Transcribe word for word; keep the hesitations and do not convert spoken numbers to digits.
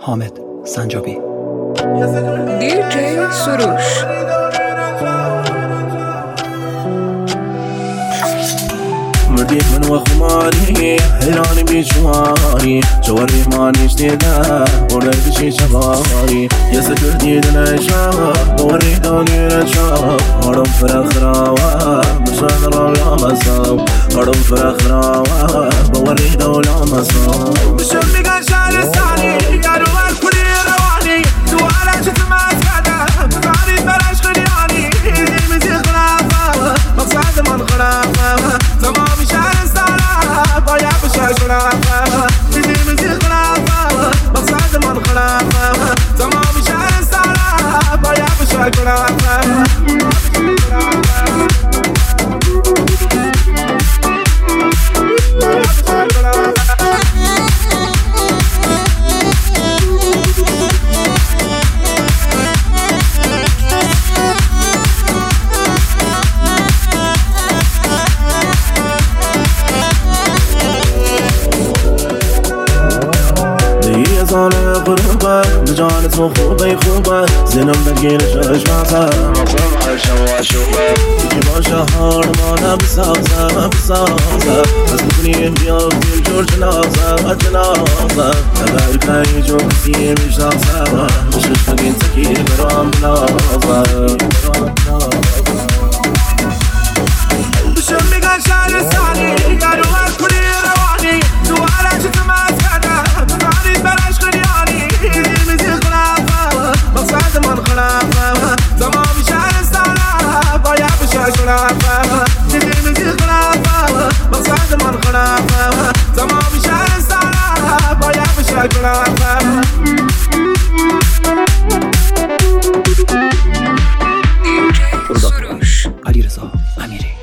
حامد سنجابی. دیجی سروش. مرديك من وخماري حيراني بجواري جواري مانيش ديدا ورد شي شغاري يا سكردي دنشا بوري دوني رشا هرم فراخ راوا بشان راويا مساو هرم فراخ راوا بوري دولا مساو بشمي قال شاري ثاني قالوا الكلي رواني سوالا شفت ما تكادا بفعلي بلاش خلياني دي مزي خلافة مقصاد من خلافة تمام شهر السنة بايع بشهر خلافة مزي مزي خلافة مقصاد من خلافة تمام شهر السنة بايع بشهر خلافة زانه قربه بجانت خوبه خوبه زنم بگیرش اشمعته مقصم حرشم و شوبه یکی باشه هارمانه بسازه بسازه از بکنیم بیا بیم جور جنازه جنازه اگر کنی جو کسی میشناسه بشش بگین تکی برام بنازه بشم میگن شهر ثانی گرو هر کلی روانی تو عرش تماس کرده بفعلی بلاش خلیانی دیمزی خلافه مقصد من خلافه تمام شهر ساله باید بشه خلافه دیمزی خلافه مقصد من خلافه تمام شهر ساله باید بشه خلافه علیرضا امیری.